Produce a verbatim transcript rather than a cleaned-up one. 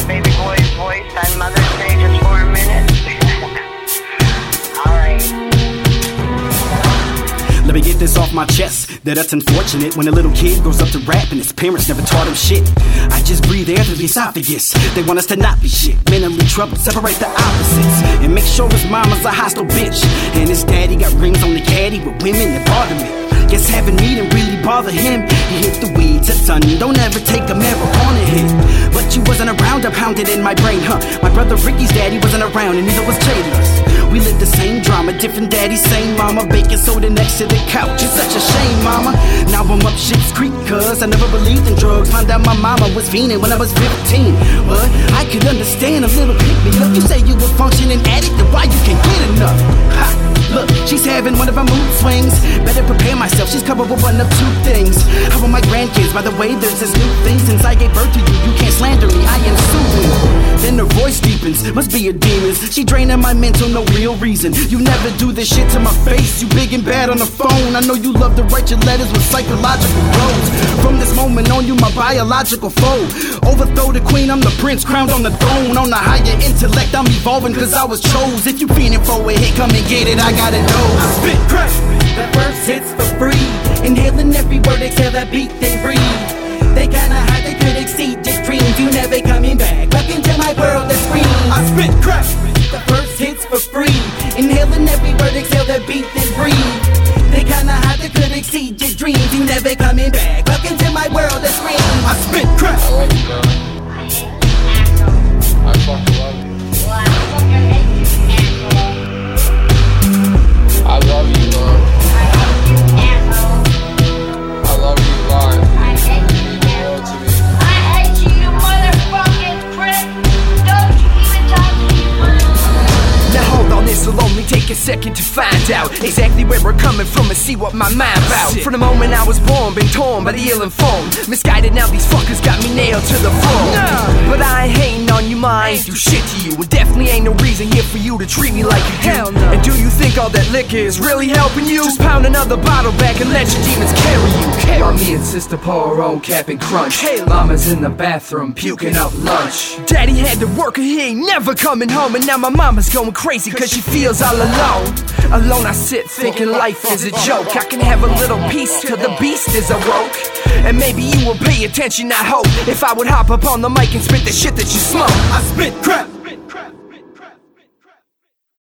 my baby boy's voice on Mother's Day just for a minute? Alright. Let me get this off my chest, that it's unfortunate when a little kid grows up to rap and his parents never taught him shit. I just breathe air through the esophagus. They want us to not be shit, mentally troubled, separate the opposites, and make sure his mama's a hostile bitch, and his daddy got rings on the caddy with women that bother me. Guess having me didn't really bother him. He hit the weeds a ton, don't ever take a marijuana hit. But you wasn't around, I pounded in my brain, huh? My brother Ricky's daddy wasn't around, and neither was Jayla's. We lived the same drama, different daddies, same mama, baking soda next to the couch. It's such a shame, mama. Now I'm up shit's creek, cuz I never believed in drugs. Found out my mama was fiending when I was fifteen. But I could understand a little pick me up. You say you a functioning addict, then why you can't get enough? Ha! Look, she's having one of her mood swings. Better prepare myself, she's covered with one of two things. How about my grandkids? By the way, there's this new thing. Since I gave birth to you, you can't slander me, I am suing. Then her voice deepens, must be a demon. She draining my mental, no real reason. You never do this shit to my face, you big and bad on the phone. I know you love to write your letters with psychological roads. From this moment on, you my biological foe. Overthrow the queen, I'm the prince, crowned on the throne. On the higher intellect, I'm evolving cause I was chose. If you feeling for a hit, come and get it, I got it know. I spit crack, that verse hits for free. Inhaling every word, exhale that beat, they breathe. They kinda high, they could exceed your dreams. You never coming back, look into my world that screams. I spit crack, the first hits for free. Inhaling every word, exhale that beat, then breathe. They kinda high, they could exceed your dreams. You never coming back, look into my world that screams. I spit crack. I love you, man. I fucking love you. Well, I fucking hate you, asshole. I love you, man. I hate you, asshole. I love you live. I hate you, You mean the world to me. I hate you, you motherfucking prick. Don't you even talk to me, motherfucker. Now hold on, this'll only take a second to find out exactly where we're coming from and see what my mind about. From the moment I was born, been torn by the ill-informed, misguided, now these fuckers got me nailed to the floor. Nah. But I ain't hating on you, ma, I ain't do shit to you. It definitely ain't no reason here for you to treat me like you do. Hell no. And do you think all that liquor is really helping you? Just pound another bottle back and let your demons carry you. Carry While me and sister pour our own cap and crunch. Hey, mama's in the bathroom puking up lunch. Daddy had to work and he ain't never coming home. And now my mama's going crazy cause she feels all alone. Alone I sit thinking life is a joke. I can have a little peace till the beast is awoke. And maybe you will pay attention, I hope, if I would hop up on the mic and spit the shit that you smoke. I spit crap.